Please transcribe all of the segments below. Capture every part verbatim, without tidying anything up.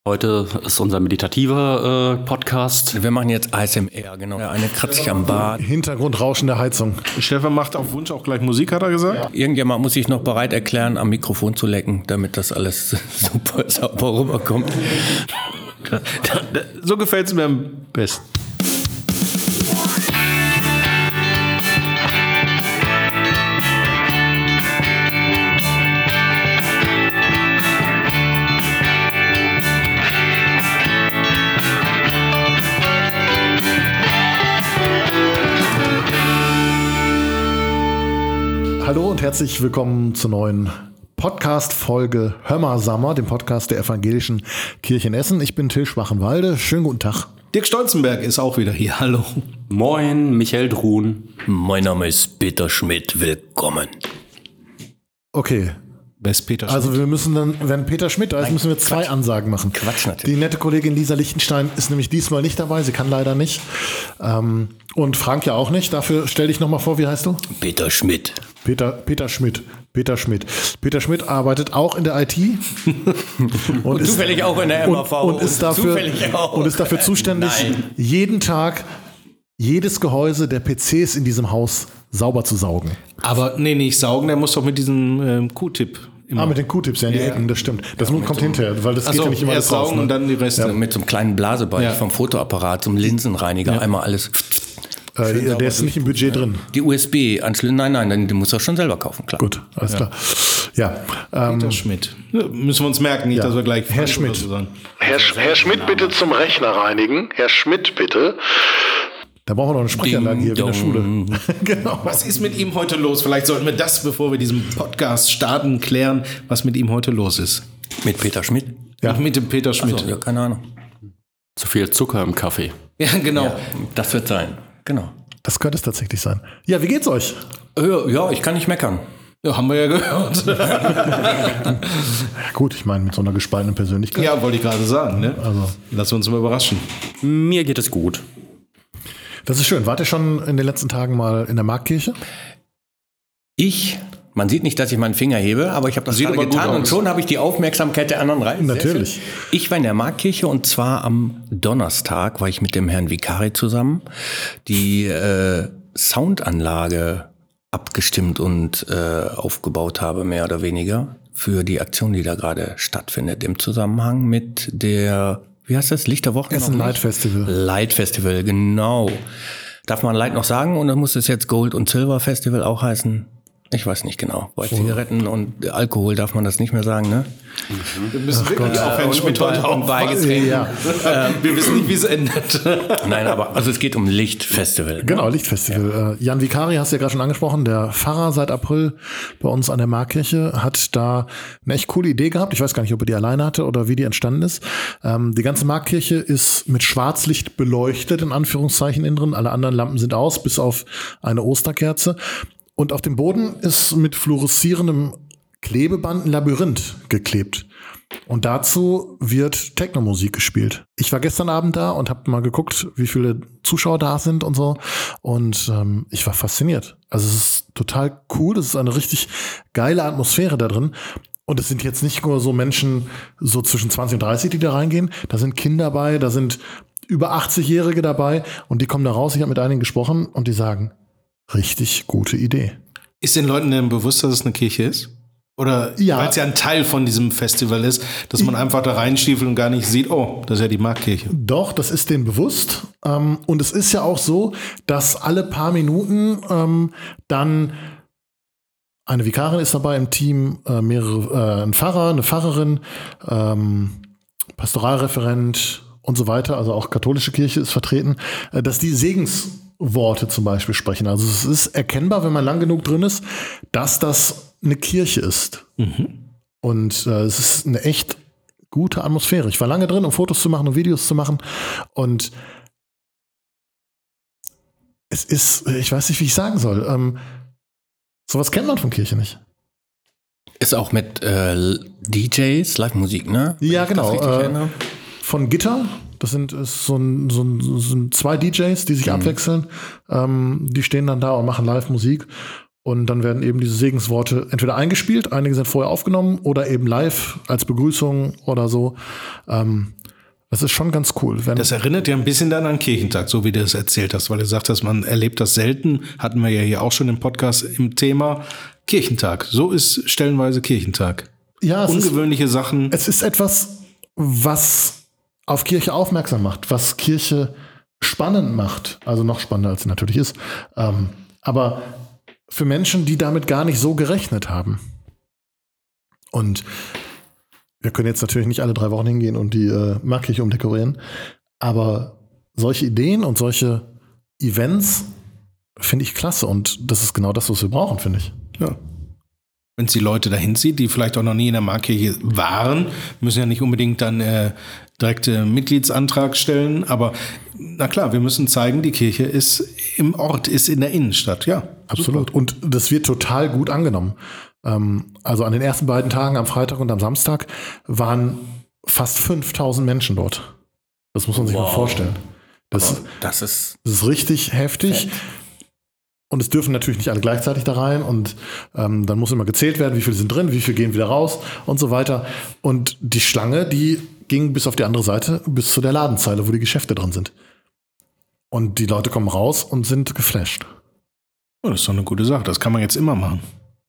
Heute ist unser meditativer äh, Podcast. Wir machen jetzt A S M R, genau. Der eine kratzt sich am Bart. Hintergrundrauschen der Heizung. Stefan macht auf Wunsch auch gleich Musik, hat er gesagt? Ja. Irgendjemand muss sich noch bereit erklären, am Mikrofon zu lecken, damit das alles super sauber rüberkommt. So gefällt es mir am besten. Hallo und herzlich willkommen zur neuen Podcast-Folge Hömmersammer, dem Podcast der Evangelischen Kirche in Essen. Ich bin Till Schwachenwalde. Schönen guten Tag. Dirk Stolzenberg ist auch wieder hier. Hallo. Moin, Michael Druhn. Mein Name ist Peter Schmidt. Willkommen. Okay. Wer ist Peter Schmidt? Also wir müssen dann, wenn Peter Schmidt da ist, müssen wir zwei Quatsch. Ansagen machen. Quatsch natürlich. Die nette Kollegin Lisa Lichtenstein ist nämlich diesmal nicht dabei. Sie kann leider nicht. Ähm, und Frank ja auch nicht. Dafür stell dich nochmal vor, wie heißt du? Peter Schmidt. Peter, Peter Schmidt. Peter Schmidt. Peter Schmidt arbeitet auch in der I T. und, und ist, zufällig auch in der M A V. Und, und, ist, dafür, auch. und ist dafür zuständig, Nein. jeden Tag jedes Gehäuse der P Cs in diesem Haus sauber zu saugen. Aber nee, nicht saugen, der muss doch mit diesem ähm, Q-Tip immer. Ah, mit den Q-Tips ja in die Ja. Ecken, das stimmt. Das Ja, kommt so hinterher, weil das Ach geht so, ja nicht immer erst alles raus. saugen Ne? und dann die Reste. Ja, mit so einem kleinen Blasebalg Ja. vom Fotoapparat, so einem Linsenreiniger, Ja. einmal alles. Äh, der ist nicht im Budget drin. Die U S B-Anschlüsse, nein, nein, den musst du auch schon selber kaufen, klar. Gut, alles klar. Ja, ähm, Peter Schmidt. Ja, müssen wir uns merken, nicht, Ja. dass wir gleich Herr falsch Schmidt. oder so sagen. Herr, Sch- Herr Schmidt, bitte zum Rechner reinigen. Herr Schmidt, bitte. da brauchen wir noch eine Sprechanlage hier wie in der Schule. Genau. Was ist mit ihm heute los? Vielleicht sollten wir das, bevor wir diesen Podcast starten, klären, was mit ihm heute los ist. Mit Peter Schmidt? Ja. Mit dem Peter Schmidt. So, ja, keine Ahnung. Zu viel Zucker im Kaffee. Ja, genau. Ja, das wird sein, genau. Das könnte es tatsächlich sein. Ja, wie geht's euch? Äh, Ja, ich kann nicht meckern. Ja, haben wir ja gehört. Ja, gut, ich meine, mit so einer gespaltenen Persönlichkeit. Ja, wollte ich gerade sagen. Ne? Also, Lass uns mal überraschen. Mir geht es gut. das ist schön. Wart ihr schon in den letzten Tagen mal in der Marktkirche? Ich, man sieht nicht, dass ich meinen Finger hebe, aber ich habe das Sieht gerade aber gut getan und aus. schon habe ich die Aufmerksamkeit der anderen rein. Sehr Natürlich. schön. Ich war in der Marktkirche und zwar am Donnerstag war ich mit dem Herrn Vikari zusammen. Die äh, Soundanlage abgestimmt und äh, aufgebaut habe, mehr oder weniger, für die Aktion, die da gerade stattfindet, im Zusammenhang mit der, wie heißt das, Lichterwoche? Essen Light Festival. Light Festival, genau. Darf man Light noch sagen oder muss es jetzt Gold und Silver Festival auch heißen? Ich weiß nicht genau. Bei Zigaretten und Alkohol darf man das nicht mehr sagen, ne? Wir müssen wirklich auf Herrn Schmidt heute und bei Getränken. Ja, Wir wissen nicht, wie es endet. Nein, aber also es geht um Lichtfestival. genau, Lichtfestival. Äh, Jan Vikari hast du ja gerade schon angesprochen, der Pfarrer seit April bei uns an der Marktkirche, hat da eine echt coole Idee gehabt. Ich weiß gar nicht, ob er die alleine hatte oder wie die entstanden ist. Ähm, die ganze Marktkirche ist mit Schwarzlicht beleuchtet, in Anführungszeichen innen drin. Alle anderen Lampen sind aus, bis auf eine Osterkerze. Und auf dem Boden ist mit fluoreszierendem Klebeband ein Labyrinth geklebt. Und dazu wird Techno-Musik gespielt. Ich war gestern Abend da und habe mal geguckt, wie viele Zuschauer da sind und so. Und ähm, ich war fasziniert. Also es ist total cool. Es ist eine richtig geile Atmosphäre da drin. Und es sind jetzt nicht nur so Menschen so zwischen zwanzig und dreißig, die da reingehen. Da sind Kinder dabei, da sind über achtzig-Jährige dabei. Und die kommen da raus. Ich habe mit einigen gesprochen und die sagen, richtig gute Idee. Ist den Leuten denn bewusst, dass es eine Kirche ist? Oder Ja. weil es ja ein Teil von diesem Festival ist, dass man einfach da reinstiefelt und gar nicht sieht, oh, das ist ja die Marktkirche. Doch, das ist denen bewusst. Ähm, und es ist ja auch so, dass alle paar Minuten ähm, dann eine Vikarin ist dabei im Team, äh, mehrere, äh, ein Pfarrer, eine Pfarrerin, ähm, Pastoralreferent und so weiter, also auch katholische Kirche ist vertreten, äh, dass die Segensworte zum Beispiel sprechen. Also es ist erkennbar, wenn man lang genug drin ist, dass das eine Kirche ist. Mhm. Und äh, es ist eine echt gute Atmosphäre. Ich war lange drin, um Fotos zu machen, um Videos zu machen. Und es ist, ich weiß nicht, wie ich sagen soll. Ähm, sowas kennt man von Kirche nicht. Ist auch mit äh, D Js, Live-Musik, ne? Wenn Ja, ich das genau. richtig Äh, erinnere. von Gitter. Das sind, ist so, ein, so, ein, so ein zwei D Js, die sich Mhm. abwechseln. Ähm, die stehen dann da und machen Live-Musik. Und dann werden eben diese Segensworte entweder eingespielt, einige sind vorher aufgenommen oder eben live als Begrüßung oder so. Ähm, das ist schon ganz cool. Wenn Das erinnert ja ein bisschen dann an Kirchentag, so wie du es erzählt hast, weil du gesagt hast, man erlebt das selten. Hatten wir ja hier auch schon im Podcast im Thema Kirchentag. So ist stellenweise Kirchentag. ja, es Ungewöhnliche ist, Sachen. Es ist etwas, was auf Kirche aufmerksam macht, was Kirche spannend macht. Also noch spannender, als sie natürlich ist. Ähm, aber für Menschen, die damit gar nicht so gerechnet haben. Und wir können jetzt natürlich nicht alle drei Wochen hingehen und die äh, Markkirche umdekorieren. Aber solche Ideen und solche Events finde ich klasse. Und das ist genau das, was wir brauchen, finde ich. Ja. Wenn es die Leute dahin zieht, die vielleicht auch noch nie in der Markkirche waren, müssen ja nicht unbedingt dann äh, direkt äh, Mitgliedsantrag stellen. Aber na klar, wir müssen zeigen, die Kirche ist im Ort, ist in der Innenstadt. Ja, Absolut. super. Und das wird total gut angenommen. Ähm, also an den ersten beiden Tagen, am Freitag und am Samstag, waren fast fünftausend Menschen dort. Das muss man sich Wow. mal vorstellen. Das, Aber das ist das ist richtig heftig. Fett. Und es dürfen natürlich nicht alle gleichzeitig da rein. Und ähm, dann muss immer gezählt werden, wie viele sind drin, wie viele gehen wieder raus und so weiter. Und die Schlange, die ging bis auf die andere Seite, bis zu der Ladenzeile, wo die Geschäfte drin sind. Und die Leute kommen raus und sind geflasht. Oh, das ist doch eine gute Sache. Das kann man jetzt immer machen.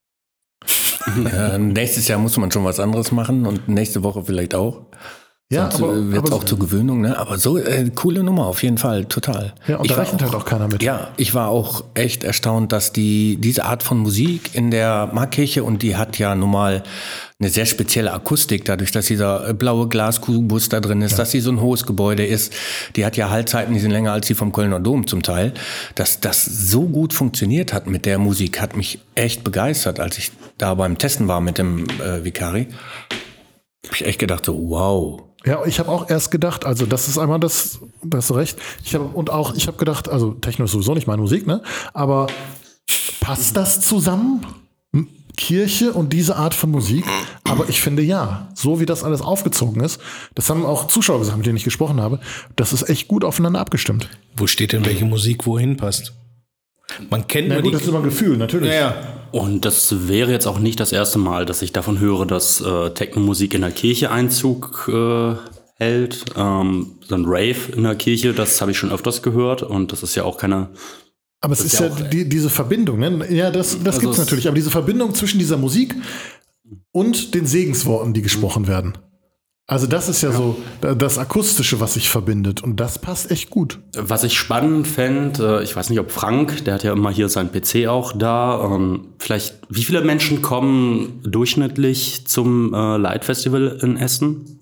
äh, nächstes Jahr muss man schon was anderes machen und nächste Woche vielleicht auch. Ja, Sonst aber, wird es aber auch zur Gewöhnung, ne? Aber so äh, coole Nummer auf jeden Fall, total. ja, und Ich da war rechnet halt auch keiner mit. Ja, ich war auch echt erstaunt, dass die diese Art von Musik in der Markkirche, und die hat ja nun mal eine sehr spezielle Akustik, dadurch, dass dieser blaue Glaskubus da drin ist, ja. dass sie so ein hohes Gebäude ist. Die hat ja Haltzeiten, die sind länger als die vom Kölner Dom zum Teil. Dass das so gut funktioniert hat mit der Musik, hat mich echt begeistert, als ich da beim Testen war mit dem äh, Vicari. Hab ich echt gedacht so, wow. Ja, ich habe auch erst gedacht, also das ist einmal das, da hast du recht. Ich habe und auch, ich habe gedacht, also Techno ist sowieso nicht meine Musik, ne? Aber passt das zusammen? M- Kirche und diese Art von Musik? Aber ich finde ja, so wie das alles aufgezogen ist, das haben auch Zuschauer gesagt, mit denen ich gesprochen habe, das ist echt gut aufeinander abgestimmt. Wo steht denn welche Musik wohin passt? Man kennt Na nur gut, die... das ist immer ein Gefühl, natürlich. Ja, ja. Und das wäre jetzt auch nicht das erste Mal, dass ich davon höre, dass äh, Techno-Musik in der Kirche Einzug äh, hält. Ähm, so ein Rave in der Kirche, das habe ich schon öfters gehört. Und das ist ja auch keine... Aber es Das ist ist ja, ja auch- die, diese Verbindung, ne? Ja, das, das Also gibt es es- natürlich. Aber diese Verbindung zwischen dieser Musik und den Segensworten, die gesprochen werden. Also das ist ja, so das Akustische, was sich verbindet. Und das passt echt gut. Was ich spannend fände, äh, ich weiß nicht, ob Frank, der hat ja immer hier seinen P C auch da, ähm, vielleicht, wie viele Menschen kommen durchschnittlich zum äh, Light Festival in Essen?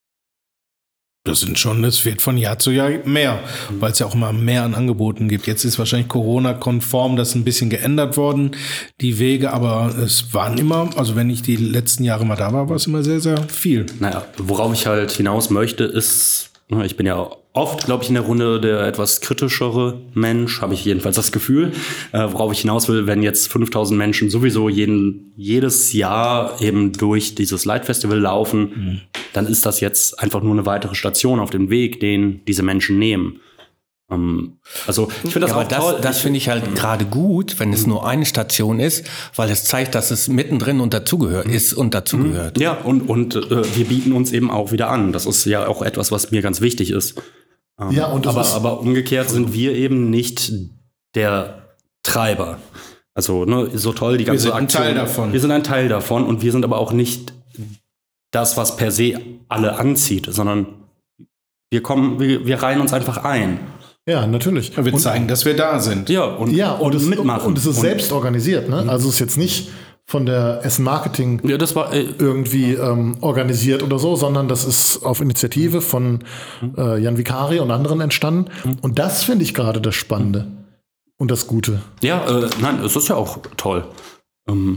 Das sind schon, das wird von Jahr zu Jahr mehr, weil es ja auch immer mehr an Angeboten gibt. Jetzt ist wahrscheinlich Corona-konform das ein bisschen geändert worden, die Wege, aber es waren immer, also wenn ich die letzten Jahre mal da war, war es immer sehr, sehr viel. Naja, worauf ich halt hinaus möchte, ist, ne, ich bin ja oft, glaube ich, in der Runde der etwas kritischere Mensch, habe ich jedenfalls das Gefühl. Äh, worauf ich hinaus will, wenn jetzt fünftausend Menschen sowieso jeden, jedes Jahr eben durch dieses Light Festival laufen, mhm. dann ist das jetzt einfach nur eine weitere Station auf dem Weg, den diese Menschen nehmen. Ähm, also ich finde das Ja, auch aber das, toll. das finde ich halt gerade gut, wenn es nur eine Station ist, weil es zeigt, dass es mittendrin und dazugehört ist und dazugehört. Ja, und, und äh, wir bieten uns eben auch wieder an. Das ist ja auch etwas, was mir ganz wichtig ist. Ähm, Ja, und das aber, ist- aber umgekehrt sind wir eben nicht der Treiber. Also ne, so toll die ganze sind ein Aktion. Teil davon. Wir sind ein Teil davon und wir sind aber auch nicht das, was per se alle anzieht, sondern wir kommen, wir, wir reihen uns einfach ein. Ja, natürlich. Wir Und- zeigen, dass wir da sind. Ja, und, Ja, und, und es, mitmachen. und es ist selbst organisiert, ne? Also es ist jetzt nicht von der Essen Marketing Ja, das war. Äh, irgendwie ähm, organisiert oder so, sondern das ist auf Initiative von äh, Jan Vicari und anderen entstanden. Und das finde ich gerade das Spannende und das Gute. ja, äh, nein, es ist ja auch toll. Ähm,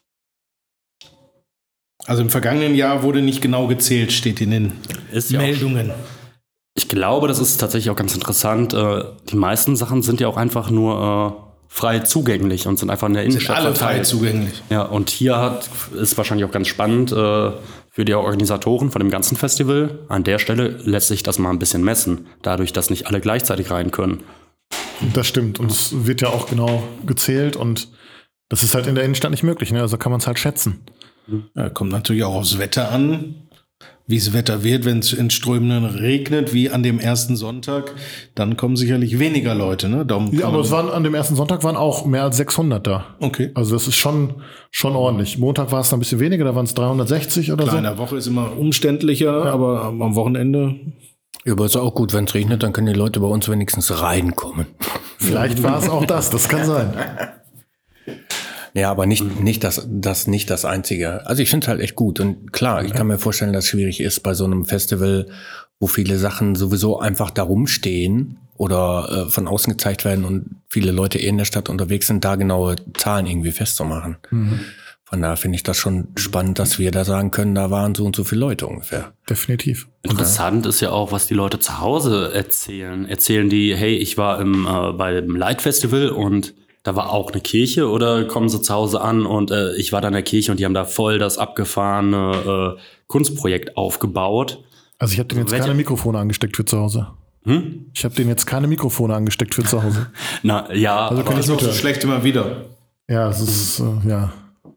Also im vergangenen Jahr wurde nicht genau gezählt, steht in den ist ja auch Meldungen. Ich glaube, das ist tatsächlich auch ganz interessant. Äh, die meisten Sachen sind ja auch einfach nur äh, frei zugänglich und sind einfach in der Sind Innenstadt alle frei verteilt. zugänglich. Ja, und hier hat, ist wahrscheinlich auch ganz spannend äh, für die Organisatoren von dem ganzen Festival. An der Stelle lässt sich das mal ein bisschen messen, dadurch, dass nicht alle gleichzeitig rein können. Das stimmt. Und es wird ja auch genau gezählt und Das ist halt in der Innenstadt nicht möglich, ne? Also kann man es halt schätzen. Ja, kommt natürlich auch aufs Wetter an, wie es Wetter wird, wenn es in Strömenden regnet, wie an dem ersten Sonntag, dann kommen sicherlich weniger Leute, ne? Darum Ja, aber es waren an dem ersten Sonntag waren auch mehr als sechshundert da. Okay. Also das ist schon, schon ordentlich. Montag war es dann ein bisschen weniger, da waren es dreihundertsechzig oder Klar, in so. der Woche ist immer umständlicher, aber am Wochenende. Ja, aber ist auch gut, wenn es regnet, dann können die Leute bei uns wenigstens reinkommen. Vielleicht war es auch das, das kann sein. Ja, aber nicht, nicht das, das, nicht das Einzige. Also ich finde es halt echt gut. Und klar, ich kann mir vorstellen, dass es schwierig ist bei so einem Festival, wo viele Sachen sowieso einfach da rumstehen oder äh, von außen gezeigt werden und viele Leute eh in der Stadt unterwegs sind, da genaue Zahlen irgendwie festzumachen. Mhm. Von daher finde ich das schon spannend, dass wir da sagen können, da waren so und so viele Leute ungefähr. Definitiv. Interessant ist ja auch, was die Leute zu Hause erzählen. Erzählen die, hey, ich war im, äh, beim Light Festival und da war auch eine Kirche, oder kommen sie zu Hause an und äh, ich war da in der Kirche und die haben da voll das abgefahrene äh, Kunstprojekt aufgebaut. Also ich habe denen jetzt Welche? keine Mikrofone angesteckt für zu Hause. Hm? Ich habe denen jetzt keine Mikrofone angesteckt für zu Hause. Na ja, Also aber kann Das ich ist auch so mithören. schlecht immer wieder. Ja, das ist, äh, ja.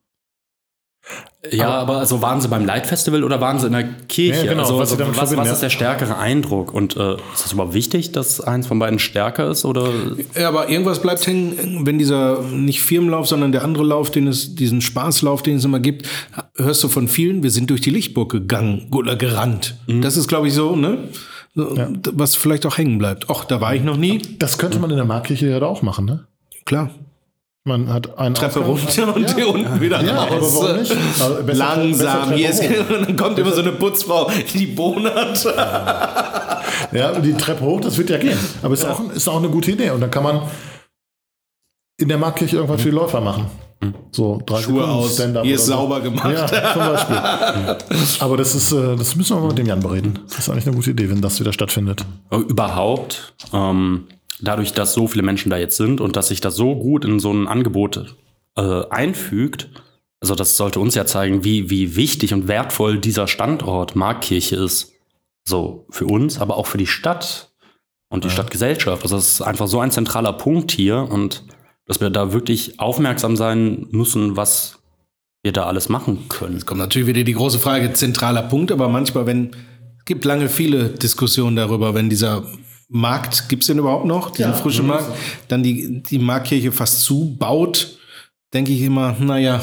Ja, aber also waren sie beim Light Festival oder waren sie in der Kirche? Ja, genau, also, was also sie damit was, verbinden, was ja. ist der stärkere Eindruck? Und äh, ist das überhaupt wichtig, dass eins von beiden stärker ist? Oder? Ja, aber irgendwas bleibt hängen, wenn dieser nicht Firmenlauf, sondern der andere Lauf, den es, diesen Spaßlauf, den es immer gibt, hörst du von vielen, wir sind durch die Lichtburg gegangen oder gerannt. Mhm. Das ist, glaube ich, so, ne? Ja. Was vielleicht auch hängen bleibt. Och, da war ich noch nie. Das könnte man in der Marktkirche ja auch machen, ne? Klar. Man hat einen Treppe Ausgang. runter und Ja. hier unten wieder Ja, aber raus. warum nicht? Also besser- Langsam. besser Hier ist, Treppe hoch. und dann kommt immer so eine Putzfrau, die bonert. Ja, die Treppe hoch, das wird ja gehen. Aber ist, auch, ist auch eine gute Idee. Und dann kann man in der Marktkirche irgendwas für die Läufer machen. So drei Schuhe Sekunden aus. Stand-up Hier oder ist so. sauber gemacht. Ja, zum Beispiel. Aber das ist, äh, das müssen wir mal mit dem Jan bereden. Das ist eigentlich eine gute Idee, wenn das wieder stattfindet. Überhaupt, ähm, dadurch, dass so viele Menschen da jetzt sind und dass sich das so gut in so ein Angebot äh, einfügt, also das sollte uns ja zeigen, wie, wie wichtig und wertvoll dieser Standort Marktkirche ist. So für uns, aber auch für die Stadt und die ja. Stadtgesellschaft. Also das ist einfach so ein zentraler Punkt hier und dass wir da wirklich aufmerksam sein müssen, was wir da alles machen können. Jetzt kommt natürlich wieder die große Frage, zentraler Punkt, aber manchmal, wenn, es gibt lange viele Diskussionen darüber, wenn dieser Markt, gibt es den überhaupt noch, diesen Ja, frischen ja. Markt, dann die, die Marktkirche fast zubaut, denke ich immer, naja,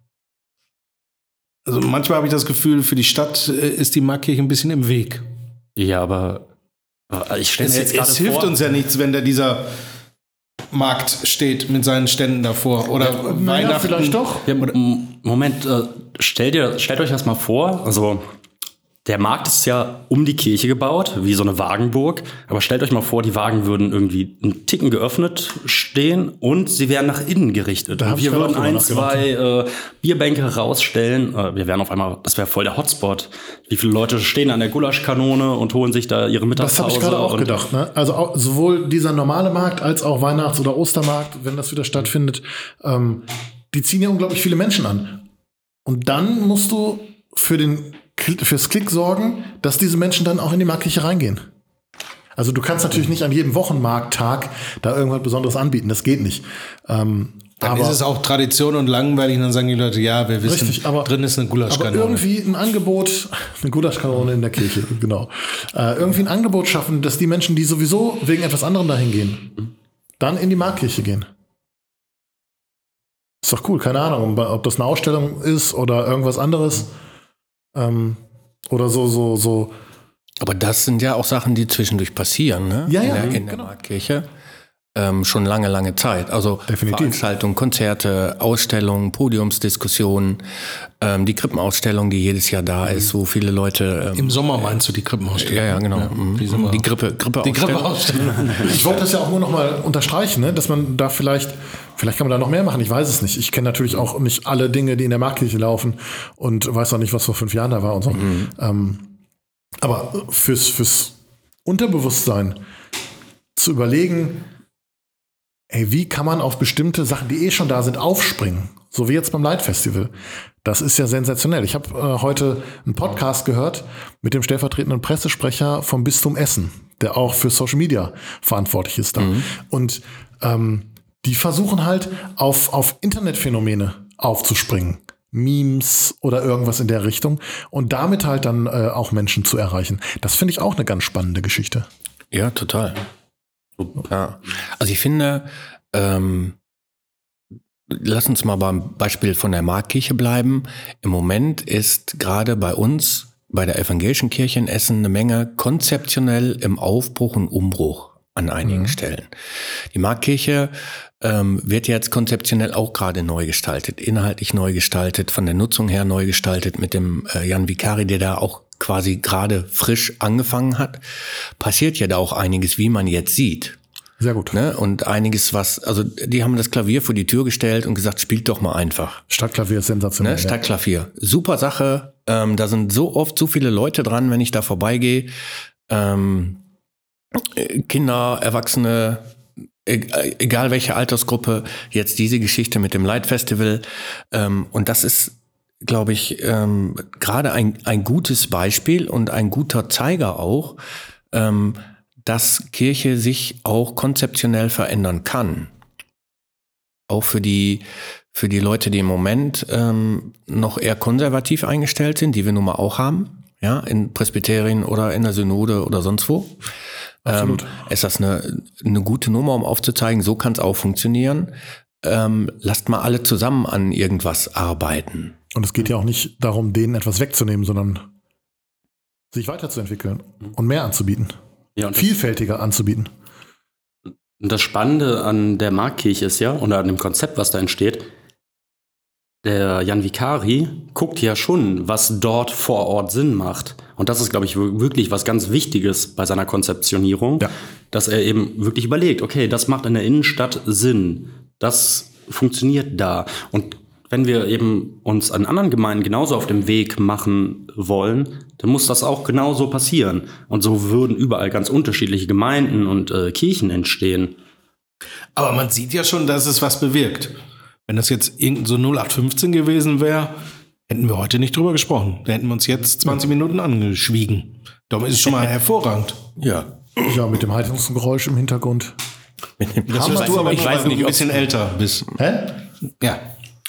also manchmal habe ich das Gefühl, für die Stadt äh, ist die Marktkirche ein bisschen im Weg. Ja, aber äh, ich stelle mir Es, jetzt gerade es hilft vor, uns ja nichts, wenn da dieser Markt steht mit seinen Ständen davor. Oder Naja, Weihnachten. vielleicht doch. Ja, M- Moment, äh, stellt, ihr, stellt euch das mal vor, also der Markt ist ja um die Kirche gebaut, wie so eine Wagenburg, aber stellt euch mal vor, die Wagen würden irgendwie einen Ticken geöffnet stehen und sie wären nach innen gerichtet. Da hab Und ich wir gerade würden auch drüber ein, zwei äh, Bierbänke rausstellen, äh, wir wären auf einmal, das wäre voll der Hotspot. Wie viele Leute stehen an der Gulaschkanone und holen sich da ihre Das Mittagspause? habe ich gerade auch und gedacht. Ne? Also auch, sowohl dieser normale Markt als auch Weihnachts- oder Ostermarkt, wenn das wieder stattfindet, ähm, die ziehen ja unglaublich viele Menschen an. Und dann musst du für den fürs Klick sorgen, dass diese Menschen dann auch in die Marktkirche reingehen. Also du kannst natürlich nicht an jedem Wochenmarkttag da irgendwas Besonderes anbieten. Das geht nicht. Ähm, Dann aber ist es auch Tradition und langweilig und dann sagen die Leute, ja, wir wissen, Richtig, aber- drin ist eine aber Gulaschkanone. irgendwie ein Angebot, eine Gulaschkanone in der Kirche, genau. Äh, irgendwie ein Angebot schaffen, dass die Menschen, die sowieso wegen etwas anderem dahin gehen, dann in die Marktkirche gehen. Ist doch cool, keine Ahnung, ob das eine Ausstellung ist oder irgendwas anderes. Ähm, oder so, so, so. Aber das sind ja auch Sachen, die zwischendurch passieren, ne? Ja, ja, in der, in der genau. Marktkirche. Ähm, schon lange, lange Zeit. Also Definitiv. Veranstaltungen, Konzerte, Ausstellungen, Podiumsdiskussionen, ähm, die Krippenausstellung, die jedes Jahr da ist, wo viele Leute... Ähm, Im Sommer meinst du die Krippenausstellung? ja, ja, genau. Mhm. die Sommer- Die Grippe, Grippe Die Krippenausstellung. Ich wollte das ja auch nur noch mal unterstreichen, ne? Dass man da vielleicht, vielleicht kann man da noch mehr machen, ich weiß es nicht. Ich kenne natürlich auch nicht alle Dinge, die in der Marktkirche laufen und weiß auch nicht, was vor fünf Jahren da war und so. Mhm. Ähm, aber fürs, fürs Unterbewusstsein zu überlegen, ey, wie kann man auf bestimmte Sachen, die eh schon da sind, aufspringen? So wie jetzt beim Light Festival. Das ist ja sensationell. Ich habe äh, heute einen Podcast gehört mit dem stellvertretenden Pressesprecher vom Bistum Essen, der auch für Social Media verantwortlich ist da. Mhm. Und ähm, die versuchen halt auf, auf Internetphänomene aufzuspringen. Memes oder irgendwas in der Richtung und damit halt dann äh, auch Menschen zu erreichen. Das finde ich auch eine ganz spannende Geschichte. Ja, total. Ja. Also ich finde, ähm, lass uns mal beim Beispiel von der Marktkirche bleiben. Im Moment ist gerade bei uns, bei der Evangelischen Kirche in Essen, eine Menge konzeptionell im Aufbruch und Umbruch an einigen mhm. Stellen. Die Marktkirche ähm, wird jetzt konzeptionell auch gerade neu gestaltet, inhaltlich neu gestaltet, von der Nutzung her neu gestaltet mit dem äh, Jan Vicari, der da auch quasi gerade frisch angefangen hat. Passiert ja da auch einiges, wie man jetzt sieht. Sehr gut. Ne? Und einiges, was, also die haben das Klavier vor die Tür gestellt und gesagt, spielt doch mal einfach. Stadtklavier ist sensationell. Ne? Stadtklavier. Super Sache. Ähm, da sind so oft so viele Leute dran, wenn ich da vorbeigehe. Ähm, Kinder, Erwachsene, egal welche Altersgruppe, jetzt diese Geschichte mit dem Light Festival. Ähm, und das ist, glaube ich, ähm, gerade ein, ein gutes Beispiel und ein guter Zeiger auch, ähm, dass Kirche sich auch konzeptionell verändern kann. Auch für die, für die Leute, die im Moment ähm, noch eher konservativ eingestellt sind, die wir nun mal auch haben, ja, in Presbyterien oder in der Synode oder sonst wo. Absolut. Ähm, ist das eine, eine gute Nummer, um aufzuzeigen, so kann es auch funktionieren. Ähm, lasst mal alle zusammen an irgendwas arbeiten. Und es geht ja auch nicht darum, denen etwas wegzunehmen, sondern sich weiterzuentwickeln und mehr anzubieten. Ja, und vielfältiger anzubieten. Und das Spannende an der Marktkirche ist ja, oder an dem Konzept, was da entsteht, der Jan Vicari guckt ja schon, was dort vor Ort Sinn macht. Und das ist, glaube ich, wirklich was ganz Wichtiges bei seiner Konzeptionierung, ja. dass er eben wirklich überlegt, okay, das macht in der Innenstadt Sinn. Das funktioniert da. Und wenn wir eben uns an anderen Gemeinden genauso auf dem Weg machen wollen, dann muss das auch genauso passieren. Und so würden überall ganz unterschiedliche Gemeinden und äh, Kirchen entstehen. Aber man sieht ja schon, dass es was bewirkt. Wenn das jetzt irgend so null acht fünfzehn gewesen wäre, hätten wir heute nicht drüber gesprochen. Da hätten wir uns jetzt zwanzig Minuten angeschwiegen. Darum ist es schon mal hervorragend. Ja. Ja, mit dem Heizungsgeräusch im Hintergrund. Das hörst du aber ich weiß nicht, ein bisschen älter bist. Hä? Ja.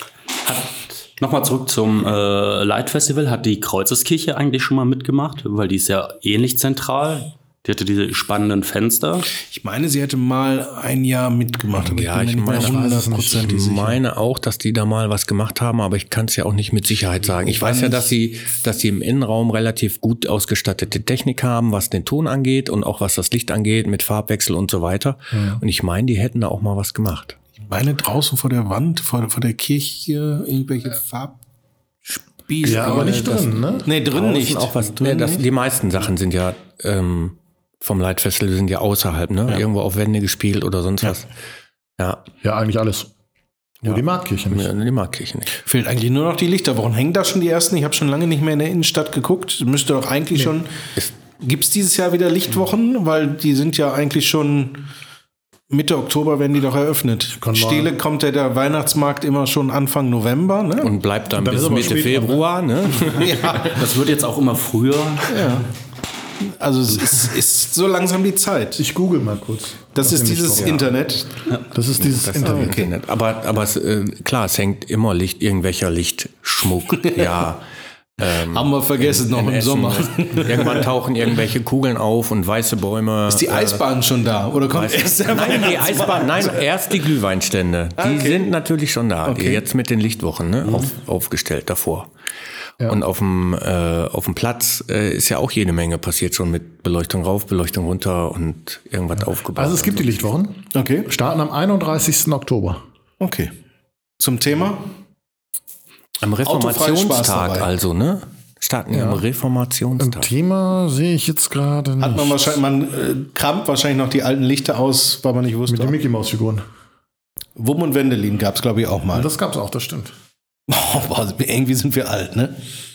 Nochmal zurück zum äh, Light Festival. Hat die Kreuzeskirche eigentlich schon mal mitgemacht? Weil die ist ja ähnlich zentral. Die hatte diese spannenden Fenster. Ich meine, sie hätte mal ein Jahr mitgemacht. Aber ja, ich, ich meine, ich meine auch, dass die da mal was gemacht haben, aber ich kann es ja auch nicht mit Sicherheit sagen. Ich weiß ja, dass sie, dass sie im Innenraum relativ gut ausgestattete Technik haben, was den Ton angeht und auch was das Licht angeht, mit Farbwechsel und so weiter. Ja. Und ich meine, die hätten da auch mal was gemacht. Ich meine, draußen vor der Wand, vor, vor der Kirche, irgendwelche Farbspiele. Ja, aber nicht das, drin, ne? Nee, drin draußen nicht. Auch was drin nee, das, die meisten Sachen sind ja ähm, vom Light Festival sind ja außerhalb, ne? Ja. Irgendwo auf Wände gespielt oder sonst ja. was. Ja. Ja, eigentlich alles. Nur ja. die Marktkirche nicht. Ja, die Marktkirche nicht. Fehlt eigentlich nur noch die Lichterwochen. Hängen da schon die ersten? Ich habe schon lange nicht mehr in der Innenstadt geguckt. Müsste doch eigentlich nee. schon. Gibt es dieses Jahr wieder Lichtwochen? Weil die sind ja eigentlich schon Mitte Oktober werden die doch eröffnet. Stele kommt ja der Weihnachtsmarkt immer schon Anfang November, ne? Und bleibt dann, dann bis Mitte Februar, ne? Ja. Das wird jetzt auch immer früher. Ja. Also es ist, ist so langsam die Zeit. Ich google mal kurz. Das ist dieses Internet. Ja. Das ist dieses das Internet. Okay. Internet. Aber, aber es, äh, klar, es hängt immer Licht, irgendwelcher Lichtschmuck. Ja. Ähm, Haben wir vergessen, in, noch in im Essen. Sommer. Irgendwann tauchen irgendwelche Kugeln auf und weiße Bäume. Ist die Eisbahn äh, schon da? Oder kommt erst der Nein, die Eisbahn, nein, erst die Glühweinstände. Die okay. sind natürlich schon da. Okay. Die jetzt mit den Lichtwochen ne, mhm. auf, aufgestellt davor. Ja. Und auf dem, äh, auf dem Platz äh, ist ja auch jede Menge passiert schon mit Beleuchtung rauf, Beleuchtung runter und irgendwas ja. aufgebaut. Also es gibt so. die Lichtwochen. Okay. Starten am einunddreißigsten Oktober. Okay. Zum Thema? Am Reformationstag also, ne? Starten ja am Reformationstag. Im Thema sehe ich jetzt gerade nicht. Hat man wahrscheinlich, man äh, kramt wahrscheinlich noch die alten Lichter aus, weil man nicht wusste. Mit den Mickey-Maus-Figuren. Wum und Wendelin gab es, glaube ich, auch mal. Und das gab es auch, das stimmt. Oh, boah, irgendwie sind wir alt, ne?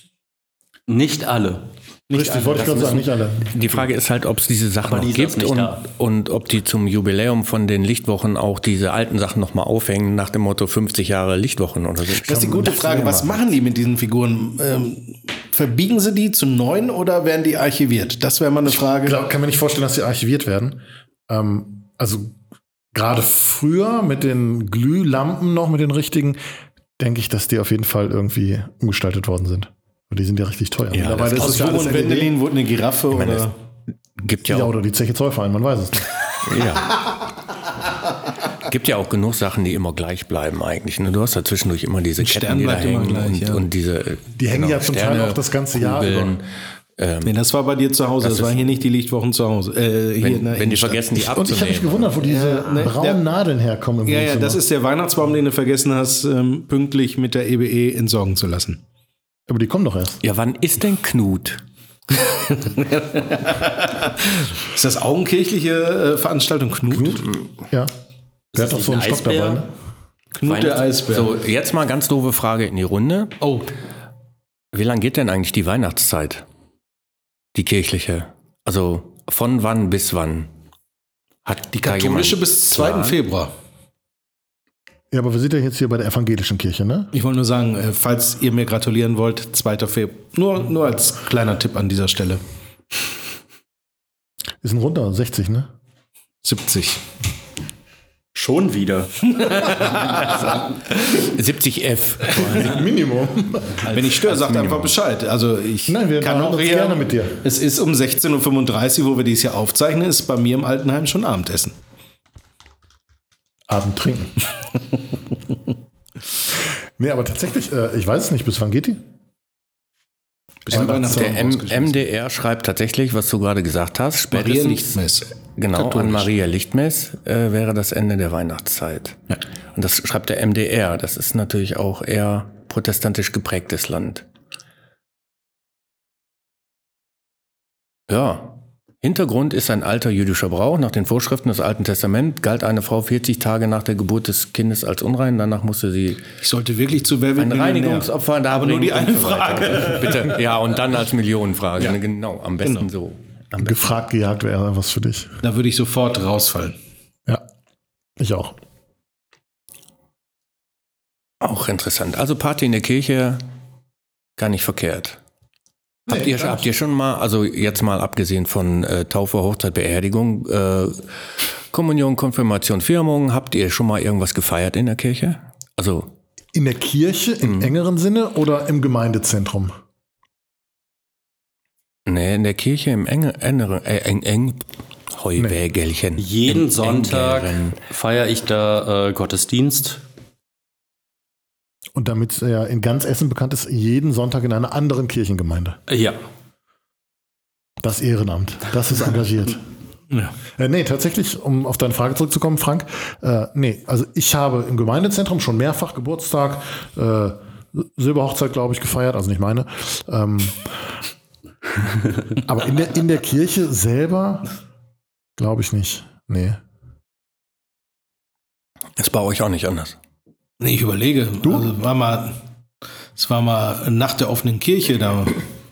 Nicht alle. Nicht Richtig, alle. wollte ich gerade sagen, nicht alle. Die Frage ist halt, ob es diese Sachen noch gibt und, und ob die zum Jubiläum von den Lichtwochen auch diese alten Sachen nochmal aufhängen, nach dem Motto fünfzig Jahre Lichtwochen oder so. Das ist die gute Frage. Was machen die mit diesen Figuren? Ähm, verbiegen sie die zu neuen oder werden die archiviert? Das wäre mal eine Frage. Ich glaub, kann mir nicht vorstellen, dass sie archiviert werden. Ähm, also gerade früher mit den Glühlampen noch, mit den richtigen, denke ich, dass die auf jeden Fall irgendwie umgestaltet worden sind. Und die sind ja richtig teuer. Ja, Mittlerweile Aus ist es ja Wurm alles und L E D. Wendelin wurde eine Giraffe Ich meine, oder... Gibt ja, Ja, auch, oder die Zeche Zollverein, man weiß es nicht. ja. Gibt ja auch genug Sachen, die immer gleich bleiben eigentlich. Ne? Du hast ja zwischendurch immer diese Ketten, Stern die da bleibt immer hängen gleich, und, ja. und diese Die hängen ja zum Teil auch das ganze Jahr Kugeln. über. Nee, das war bei dir zu Hause, das, Das war ist- hier nicht die Lichtwochen zu Hause. Äh, hier in Wenn, der wenn die Innenstadt. vergessen, die Und ich habe mich abzunehmen. gewundert, wo diese ne, braunen der- Nadeln herkommen im Ja, ja, Wohnzimmer. das ist der Weihnachtsbaum, den du vergessen hast, ähm, pünktlich mit der E B E entsorgen zu lassen. Aber die kommen doch erst. Ja, wann ist denn Knut? Ist das augenkirchliche äh, Veranstaltung Knut? Ja. Der hat doch nicht so einen ein Stock Eisbär? dabei, ne? Knut der Eisbär. So, jetzt mal ganz doofe Frage in die Runde. Oh, Wie lange geht denn eigentlich die Weihnachtszeit? Die kirchliche? Also von wann bis wann? Hat die katholische bis zweiten Februar. Ja, aber wir sind ja jetzt hier bei der evangelischen Kirche, ne? Ich wollte nur sagen, äh, falls ihr mir gratulieren wollt, zweiten Februar. Nur, nur als kleiner Tipp an dieser Stelle. Wir sind runter, sechzig, ne? siebzig. Schon wieder. siebzig F. Minimum. Wenn ich störe, sagt einfach Bescheid. Also ich Nein, wir kann machen auch uns eher, gerne mit dir. Es ist um sechzehn Uhr fünfunddreißig, wo wir dies hier aufzeichnen, ist bei mir im Altenheim schon Abendessen. Abend trinken. Nee, aber tatsächlich, äh, ich weiß es nicht, bis wann geht die? Bis an Weihnachten Der M rausgeschmissen. MDR schreibt tatsächlich, was du gerade gesagt hast. Maria Spätestens, Lichtmess. genau, Katholisch. an Maria Lichtmess äh, wäre das Ende der Weihnachtszeit. Ja. Und das schreibt der M D R. Das ist natürlich auch eher protestantisch geprägtes Land. Ja. Hintergrund ist ein alter jüdischer Brauch. Nach den Vorschriften des Alten Testaments galt eine Frau vierzig Tage nach der Geburt des Kindes als unrein. Danach musste sie Ich sollte wirklich zu Wer wird ein Millionär? Reinigungsopfer da Aber nur die eine Frage. Bitte, ja, und dann als Millionenfrage. Ne, genau, am besten Genau. so. Am besten. Gefragt, gejagt wäre was für dich. Da würde ich sofort rausfallen. Ja, ich auch. Auch interessant. Also Party in der Kirche, gar nicht verkehrt. Habt, Nee, ihr, gar habt ihr schon mal, also jetzt mal abgesehen von äh, Taufe, Hochzeit, Beerdigung, äh, Kommunion, Konfirmation, Firmung, habt ihr schon mal irgendwas gefeiert in der Kirche? Also, In der Kirche im engeren Sinne oder im Gemeindezentrum? nee, in der Kirche im enge, engeren, äh, eng, eng, Heuwägelchen. Jeden Im Sonntag engeren. feiere ich da äh, Gottesdienst. Und damit er in ganz Essen bekannt ist, jeden Sonntag in einer anderen Kirchengemeinde. Äh, Ja. Das Ehrenamt, das ist engagiert. Ja. Äh, nee, tatsächlich, um auf deine Frage zurückzukommen, Frank. Äh, nee, also ich habe im Gemeindezentrum schon mehrfach Geburtstag, äh, Silberhochzeit, glaube ich, gefeiert, also nicht meine. Ähm, aber in der, in der Kirche selber glaube ich nicht. Nee. Ist bei euch auch nicht anders. Nee, ich überlege. Du? Also war mal, es war mal nach der offenen Kirche da.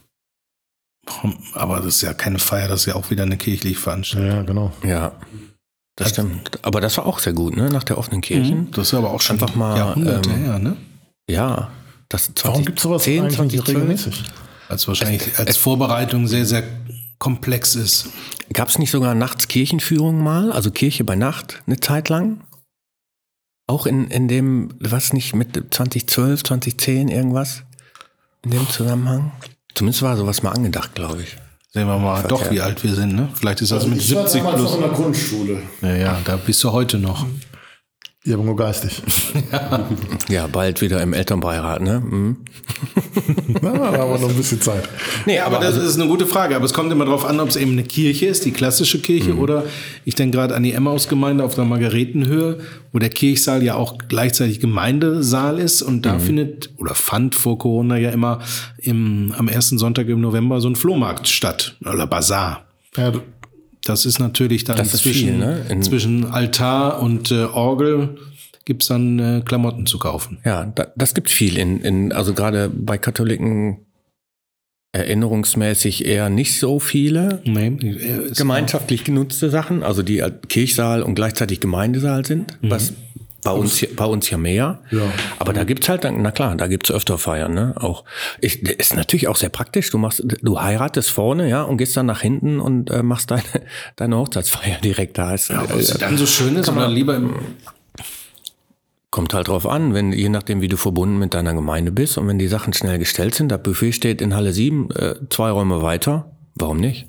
Aber das ist ja keine Feier, das ist ja auch wieder eine kirchliche Veranstaltung. Ja, genau. Ja, das stimmt. Aber das war auch sehr gut, ne? Nach der offenen Kirchen. Das ist aber auch schon Einfach mal, Jahrhunderte ähm, her, ne? Ja. Das zwanzig Warum gibt es sowas zehn, eigentlich zwanzig nicht regelmäßig? Als wahrscheinlich als Vorbereitung sehr, sehr komplex ist. Gab es nicht sogar nachts Kirchenführungen mal? Also Kirche bei Nacht eine Zeit lang? Auch in, in dem, was nicht, mit zwanzig zwölf, zwanzig zehn irgendwas? In dem Zusammenhang? Zumindest war sowas mal angedacht, glaube ich. Sehen wir mal Verkehrt. doch, wie alt wir sind, ne? Vielleicht ist das mit siebzig plus. der Grundschule. Ja, ja, da bist du heute noch. Ja, aber nur geistig. Ja, bald wieder im Elternbeirat, ne? Mhm. Na, da haben wir noch ein bisschen Zeit. Nee, aber das ist eine gute Frage. Aber es kommt immer darauf an, ob es eben eine Kirche ist, die klassische Kirche, oder ich denke gerade an die Emmaus-Gemeinde auf der Margaretenhöhe, wo der Kirchsaal ja auch gleichzeitig Gemeindesaal ist. Und da findet oder fand vor Corona ja immer im, am ersten Sonntag im November so ein Flohmarkt statt oder Bazar. Ja, du- Das ist natürlich dann Das ist zwischen, viel, ne? In- zwischen Altar und äh, Orgel gibt's dann äh, Klamotten zu kaufen. Ja, da, das gibt viel in, in, also gerade bei Katholiken erinnerungsmäßig eher nicht so viele Nee, äh, ist- gemeinschaftlich genutzte Sachen, also die als Kirchsaal und gleichzeitig Gemeindesaal sind, was Bei uns, hier- bei uns ja mehr. Ja. Aber da gibt's halt, na klar, da gibt's öfter Feiern, ne? Auch, ich, ist natürlich auch sehr praktisch. Du machst, du heiratest vorne, ja, und gehst dann nach hinten und äh, machst deine, deine Hochzeitsfeier direkt da. Ist, Ja, äh, was dann so schön ist, oder lieber im Kommt halt drauf an, wenn, je nachdem, wie du verbunden mit deiner Gemeinde bist und wenn die Sachen schnell gestellt sind, das Buffet steht in Halle sieben, äh, zwei Räume weiter, warum nicht?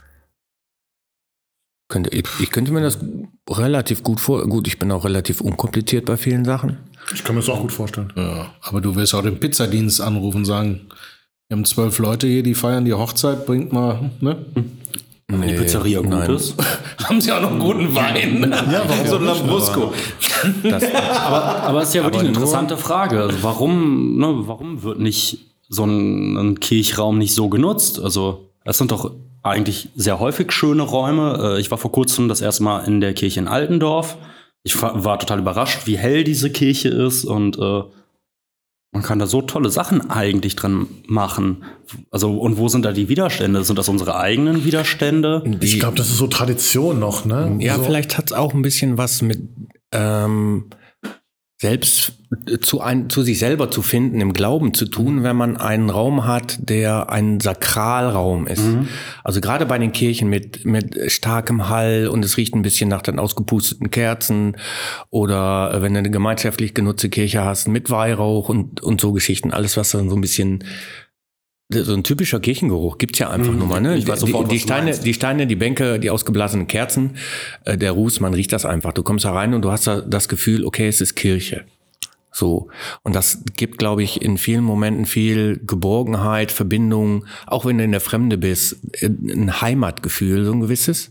Könnte, ich, ich könnte mir das relativ gut vor, gut, ich bin auch relativ unkompliziert bei vielen Sachen. Ich kann mir das auch gut vorstellen. Ja, aber du wirst auch den Pizzadienst anrufen und sagen, wir haben zwölf Leute hier, die feiern die Hochzeit, bringt mal, ne? Wenn die Pizzeria gut nein. ist. Haben sie auch noch guten Wein. Ja, warum so ein Lambrusco. Das, Aber, aber es ist ja wirklich eine interessante Frage. Also warum, ne, warum wird nicht so ein, ein Kirchraum nicht so genutzt? Also es sind doch eigentlich sehr häufig schöne Räume. Äh, Ich war vor kurzem das erste Mal in der Kirche in Altendorf. Ich war, war total überrascht, wie hell diese Kirche ist und äh, man kann da so tolle Sachen eigentlich dran machen. Also und wo sind da die Widerstände? Sind das unsere eigenen Widerstände? Ich glaube, das ist so Tradition noch, ne? ja, so. vielleicht hat's auch ein bisschen was mit ähm, selbst zu, ein, zu sich selber zu finden, im Glauben zu tun, wenn man einen Raum hat, der ein Sakralraum ist. Mhm. Also gerade bei den Kirchen mit, mit starkem Hall und es riecht ein bisschen nach den ausgepusteten Kerzen oder wenn du eine gemeinschaftlich genutzte Kirche hast mit Weihrauch und, und so Geschichten, alles was dann so ein bisschen so ein typischer Kirchengeruch gibt's ja einfach nur mal, ne? Ich weiß Die, sofort, die, was du Steine, meinst. die Steine, die Bänke, die ausgeblasenen Kerzen, äh, der Ruß, man riecht das einfach. Du kommst da rein und du hast da das Gefühl, okay, es ist Kirche. So. Und das gibt, glaube ich, in vielen Momenten viel Geborgenheit, Verbindung, auch wenn du in der Fremde bist, ein Heimatgefühl, so ein gewisses,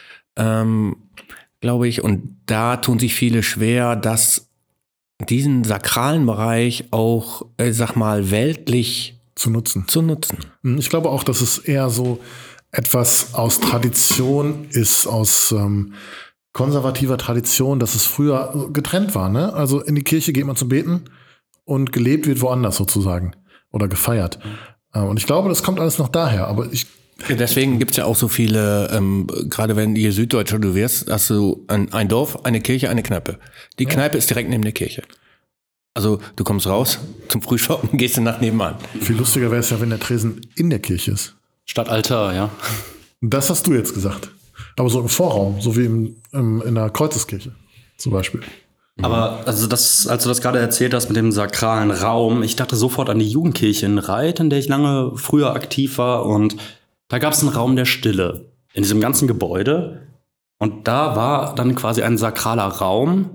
ähm, glaube ich. Und da tun sich viele schwer, dass diesen sakralen Bereich auch, äh, sag mal, weltlich zu nutzen. zu nutzen. Ich glaube auch, dass es eher so etwas aus Tradition ist, aus ähm, konservativer Tradition, dass es früher getrennt war. Ne? Also in die Kirche geht man zum Beten und gelebt wird woanders sozusagen oder gefeiert. Äh, und ich glaube, das kommt alles noch daher. Aber ich Deswegen gibt's ja auch so viele, ähm, gerade wenn ihr Süddeutscher du wirst, hast du ein, ein Dorf, eine Kirche, eine Kneipe. Die Kneipe ist direkt neben der Kirche. Also du kommst raus zum Frühschoppen, gehst du nach nebenan. viel lustiger wäre es ja, wenn der Tresen in der Kirche ist. Statt Altar, ja. Das hast du jetzt gesagt. Aber so im Vorraum, so wie im, im, in der Kreuzeskirche zum Beispiel. Aber also das, als du das gerade erzählt hast mit dem sakralen Raum, ich dachte sofort an die Jugendkirche in Reit, in der ich lange früher aktiv war. Und da gab es einen Raum der Stille in diesem ganzen Gebäude. Und da war dann quasi ein sakraler Raum.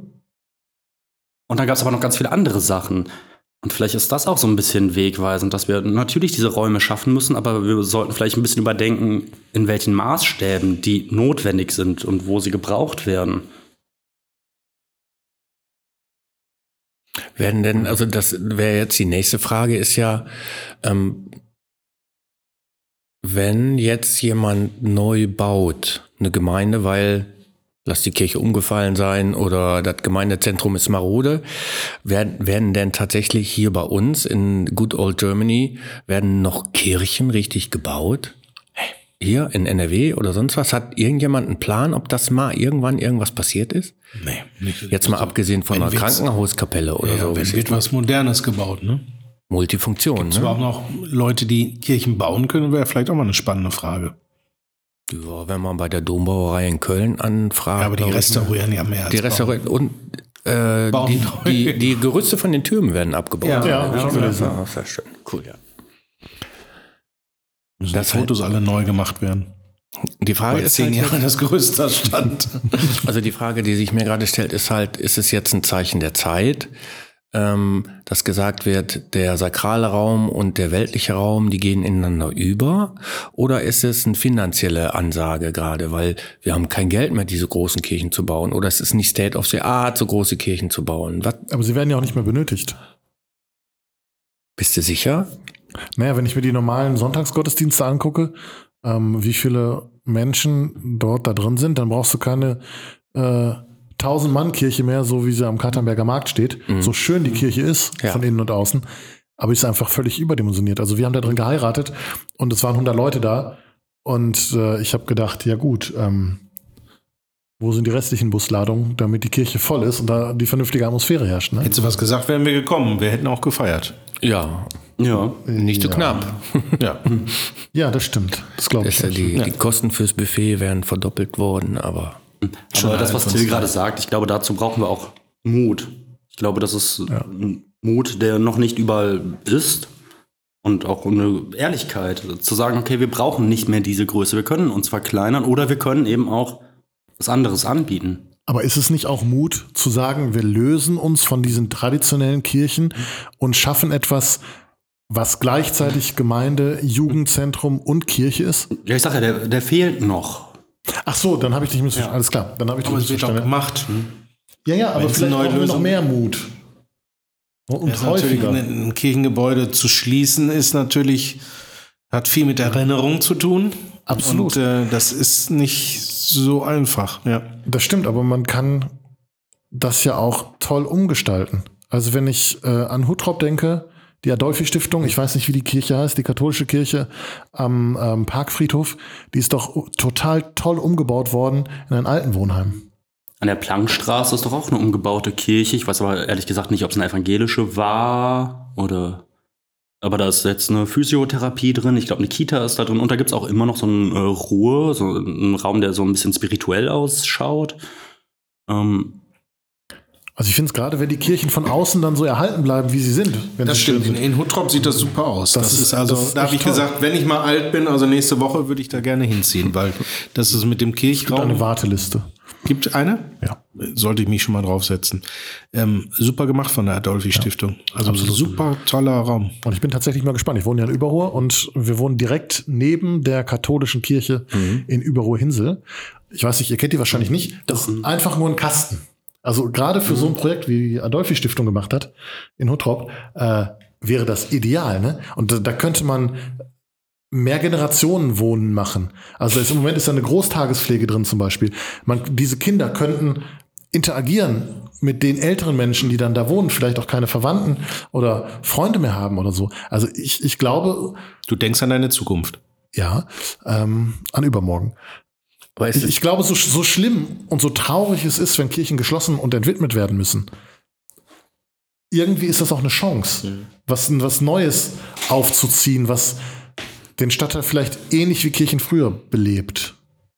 Und dann gab es aber noch ganz viele andere Sachen. Und vielleicht ist das auch so ein bisschen wegweisend, dass wir natürlich diese Räume schaffen müssen, aber wir sollten vielleicht ein bisschen überdenken, in welchen Maßstäben die notwendig sind und wo sie gebraucht werden. Werden denn, also das wäre jetzt die nächste Frage, ist ja, ähm, wenn jetzt jemand neu baut, eine Gemeinde, weil lass die Kirche umgefallen sein oder das Gemeindezentrum ist marode, werden, werden denn tatsächlich hier bei uns in Good Old Germany, werden noch Kirchen richtig gebaut? Hier in N R W oder sonst was? Hat irgendjemand einen Plan, ob das mal irgendwann irgendwas passiert ist? Nee, nicht. Jetzt mal abgesehen von Wenn einer wird's- Krankenhauskapelle oder Ja, so. wenn wird was Modernes gebaut, ne? Multifunktion, Es überhaupt ne? noch Leute, die Kirchen bauen können, wäre vielleicht auch mal eine spannende Frage. Ja, wenn man bei der Dombauerei in Köln anfragt. Ja, aber die glaub ich, restaurieren ja mehr als Die restaurieren und äh, Bauen die, neu. die, die Gerüste von den Türmen werden abgebaut. Ja, ja, hab ich auch gelesen. ja, sehr schön. Cool, ja. Müssen Das die Fotos alle neu gemacht werden. Die Frage Weil ist zehn halt Jahre jetzt, das Gerüst da stand. also die Frage, die sich mir gerade stellt, ist halt, ist es jetzt ein Zeichen der Zeit, ähm, dass gesagt wird, der sakrale Raum und der weltliche Raum, die gehen ineinander über? Oder ist es eine finanzielle Ansage gerade, weil wir haben kein Geld mehr, diese großen Kirchen zu bauen? Oder es ist nicht State of the Art, so große Kirchen zu bauen? Was, Aber sie werden ja auch nicht mehr benötigt. bist du sicher? Naja, wenn ich mir die normalen Sonntagsgottesdienste angucke, ähm, wie viele Menschen dort da drin sind, dann brauchst du keine äh, tausend-Mann-Kirche mehr, so wie sie am Katernberger Markt steht. So schön die Kirche ist, Ja. von innen und außen, aber ist einfach völlig überdimensioniert. Also wir haben da drin geheiratet und es waren hundert Leute da und äh, ich habe gedacht, ja gut, ähm, wo sind die restlichen Busladungen, damit die Kirche voll ist und da die vernünftige Atmosphäre herrscht. Ne? Hättest du was gesagt, wären wir gekommen. Wir hätten auch gefeiert. Ja, Ja. nicht so Ja. knapp. Ja. Ja, das stimmt. Das glaube ich. Das ist ja die, Ja. die Kosten fürs Buffet wären verdoppelt worden, aber Aber das, was Schon Till gerade sagt, ich glaube, dazu brauchen wir auch Mut. Ich glaube, das ist ein Mut, der noch nicht überall ist. Und auch eine Ehrlichkeit, zu sagen, okay, wir brauchen nicht mehr diese Größe. Wir können uns verkleinern oder wir können eben auch was anderes anbieten. Aber ist es nicht auch Mut zu sagen, wir lösen uns von diesen traditionellen Kirchen und schaffen etwas, was gleichzeitig Gemeinde, Jugendzentrum und Kirche ist? Ja, ich sage ja, der, der fehlt noch. Ach so, dann habe ich dich missverstanden. Alles klar, dann habe ich dich Aber es wird auch missverstanden. gemacht. Ja, ja, aber Wenn's vielleicht eine neue brauchen wir noch Lösung- mehr Mut. Und Ja, ist natürlich häufiger. ein ein Kirchengebäude zu schließen, ist natürlich, hat viel mit Erinnerung zu tun. Absolut. Und äh, das ist nicht so einfach. Ja. Das stimmt, aber man kann das ja auch toll umgestalten. Also wenn ich äh, an Huttrop denke, die Adolphi-Stiftung, ich weiß nicht, wie die Kirche heißt, die katholische Kirche am ähm, Parkfriedhof, die ist doch total toll umgebaut worden in ein Altenwohnheim. An der Plankstraße ist doch auch eine umgebaute Kirche. Ich weiß aber ehrlich gesagt nicht, ob es eine evangelische war oder. Aber da ist jetzt eine Physiotherapie drin. Ich glaube, eine Kita ist da drin. Und da gibt es auch immer noch so eine äh, Ruhe, so einen Raum, der so ein bisschen spirituell ausschaut. Ähm, Also ich finde es gerade, wenn die Kirchen von außen dann so erhalten bleiben, wie sie sind. Wenn Das sie schön stimmt. In, sind. in Huttrop sieht das super aus. Das Das, ist- ist also, das ist da habe echt ich toll. gesagt, wenn ich mal alt bin, also nächste Woche, würde ich da gerne hinziehen, weil das ist mit dem Es gibt Kirchraum. eine Warteliste. Gibt eine? Ja. Sollte ich mich schon mal draufsetzen. Ähm, super gemacht von der Adolphi-Stiftung. Also super toller Raum. Und ich bin tatsächlich mal gespannt. Ich wohne ja in Überruhr und wir wohnen direkt neben der katholischen Kirche in Überruhr-Hinsel. Ich weiß nicht, ihr kennt die wahrscheinlich nicht. Das ist einfach nur ein Kasten. Also gerade für so ein Projekt, wie die Adolphi-Stiftung gemacht hat in Huttrop, äh, wäre das ideal. Ne? Und da, da könnte man mehr Generationen wohnen machen. Also jetzt im Moment ist da eine Großtagespflege drin zum Beispiel. Man, diese Kinder könnten interagieren mit den älteren Menschen, die dann da wohnen, vielleicht auch keine Verwandten oder Freunde mehr haben oder so. Also ich, ich glaube, Du denkst an deine Zukunft. ja, ähm, an übermorgen. weißt Ich, du, ich glaube, so, so schlimm und so traurig es ist, wenn Kirchen geschlossen und entwidmet werden müssen, irgendwie ist das auch eine Chance, was, was Neues aufzuziehen, was den Stadtteil vielleicht ähnlich wie Kirchen früher belebt.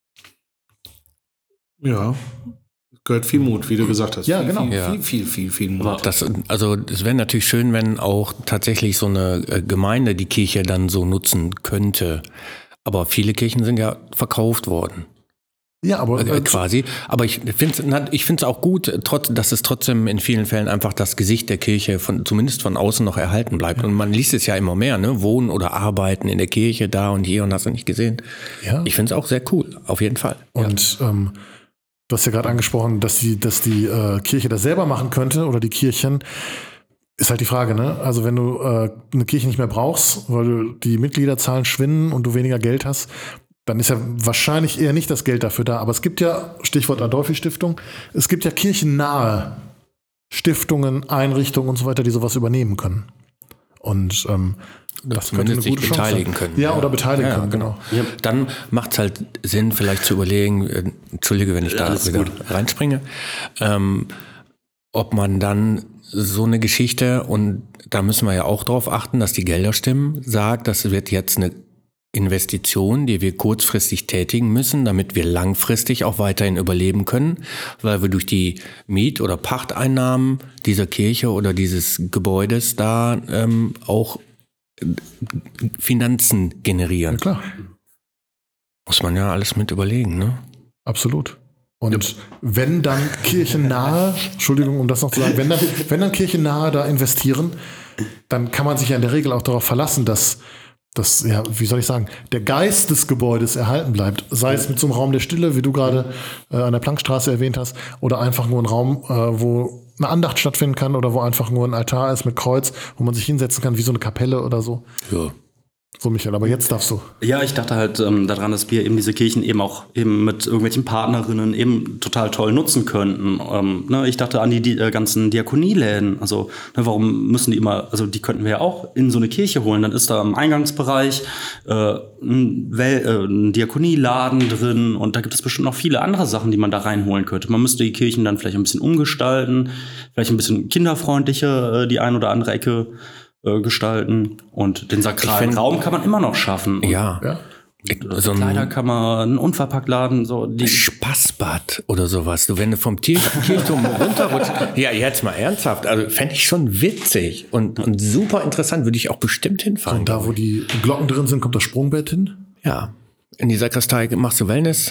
Ja. Gehört viel Mut, wie du gesagt hast. Ja, viel, genau. Viel, Ja. viel, viel, viel, viel Mut. das, also es wäre natürlich schön, wenn auch tatsächlich so eine äh, Gemeinde die Kirche dann so nutzen könnte. Aber viele Kirchen sind ja verkauft worden. Ja, aber Äh, äh, quasi. Aber ich finde es ich find's auch gut, trotz, dass es trotzdem in vielen Fällen einfach das Gesicht der Kirche von, zumindest von außen noch erhalten bleibt. Und man liest es ja immer mehr, ne? Wohnen oder arbeiten in der Kirche da und hier und hast du nicht gesehen. ja. Ich finde es auch sehr cool, auf jeden Fall. Und ähm, du hast ja gerade angesprochen, dass die, dass die äh, Kirche das selber machen könnte oder die Kirchen. Ist halt die Frage, ne? Also wenn du äh, eine Kirche nicht mehr brauchst, weil du die Mitgliederzahlen schwinden und du weniger Geld hast, dann ist ja wahrscheinlich eher nicht das Geld dafür da. Aber es gibt ja, Stichwort Adolphi-Stiftung, es gibt ja kirchennahe Stiftungen, Einrichtungen und so weiter, die sowas übernehmen können. Und ähm, das könnte eine Zumindest sich gute Chance beteiligen sein. können. Ja, oder beteiligen Ja, können, genau. Dann macht es halt Sinn, vielleicht zu überlegen, äh, entschuldige, wenn ich da alles wieder gut. reinspringe, ähm, ob man dann so eine Geschichte, und da müssen wir ja auch drauf achten, dass die Gelder stimmen, sagt, das wird jetzt eine Investition, die wir kurzfristig tätigen müssen, damit wir langfristig auch weiterhin überleben können, weil wir durch die Miet- oder Pachteinnahmen dieser Kirche oder dieses Gebäudes da ähm, auch Finanzen generieren. Ja, klar. Muss man ja alles mit überlegen, ne? Absolut. Und wenn dann kirchennahe, Entschuldigung, um das noch zu sagen, wenn dann, wenn dann kirchennahe da investieren, dann kann man sich ja in der Regel auch darauf verlassen, dass das, ja, wie soll ich sagen, der Geist des Gebäudes erhalten bleibt. Sei es mit so einem Raum der Stille, wie du gerade äh, an der Plankstraße erwähnt hast, oder einfach nur ein Raum, äh, wo eine Andacht stattfinden kann oder wo einfach nur ein Altar ist mit Kreuz, wo man sich hinsetzen kann, wie so eine Kapelle oder so. Ja. So, Michael, aber jetzt darfst du. Ja, ich dachte halt ähm, daran, dass wir eben diese Kirchen eben auch eben mit irgendwelchen Partnerinnen eben total toll nutzen könnten. Ähm, ne, ich dachte an die, die äh, ganzen Diakonieläden. Also ne, warum müssen die immer, also die könnten wir ja auch in so eine Kirche holen. Dann ist da im Eingangsbereich äh, ein, Wel- äh, ein Diakonieladen drin und da gibt es bestimmt noch viele andere Sachen, die man da reinholen könnte. Man müsste die Kirchen dann vielleicht ein bisschen umgestalten, vielleicht ein bisschen kinderfreundlicher äh, die ein oder andere Ecke gestalten und den sakralen find, Raum kann man immer noch schaffen. Und ja. Ja. so ein Kleiderkammer, ein Unverpacktladen, so die Spaßbad oder sowas. Du, wenn du vom Tier- Kirchturm runterrutschst. Ja, jetzt mal ernsthaft. Also fände ich schon witzig und, und super interessant. Würde ich auch bestimmt hinfahren. Und da, wo die Glocken drin sind, kommt das Sprungbett hin. Ja. In die Sakristei machst du Wellness.